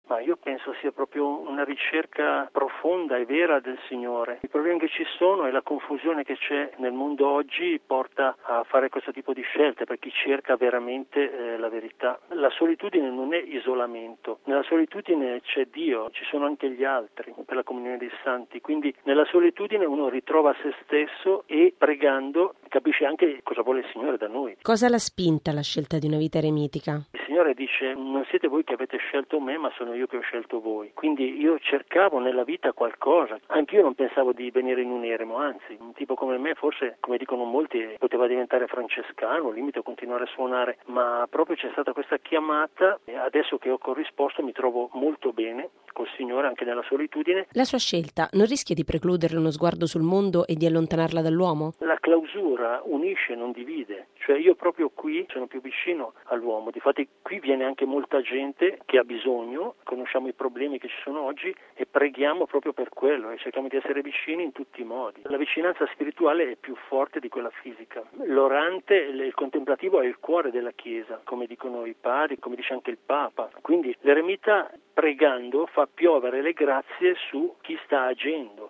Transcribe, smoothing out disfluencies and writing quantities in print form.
Ma io penso sia proprio una ricerca profonda e vera del Signore. I problemi che ci sono e la confusione che c'è nel mondo oggi porta a fare questo tipo di scelte per chi cerca veramente la verità. La solitudine non è isolamento, nella solitudine c'è Dio, ci sono anche gli altri per la comunione dei santi, quindi nella solitudine uno ritrova se stesso e pregando capisce anche cosa vuole il Signore da noi. Cosa l'ha spinta alla scelta di una vita eremitica? Il Signore dice: non siete voi che avete scelto me, ma sono io che ho scelto voi. Quindi io cercavo nella vita qualcosa. Anch'io non pensavo di venire in un eremo, anzi, un tipo come me forse, come dicono molti, poteva diventare francescano, al limite continuare a suonare, ma proprio c'è stata questa chiamata e adesso che ho corrisposto mi trovo molto bene col Signore anche nella solitudine. La sua scelta non rischia di precludere uno sguardo sul mondo e di allontanarla dall'uomo? La clausura unisce, non divide, cioè io proprio qui sono più vicino all'uomo, difatti qui viene anche molta gente che ha bisogno, conosciamo i problemi che ci sono oggi e preghiamo proprio per quello e cerchiamo di essere vicini in tutti i modi. La vicinanza spirituale è più forte di quella fisica. L'orante, il contemplativo è il cuore della Chiesa, come dicono i padri, come dice anche il Papa, quindi l'eremita pregando fa piovere le grazie su chi sta agendo.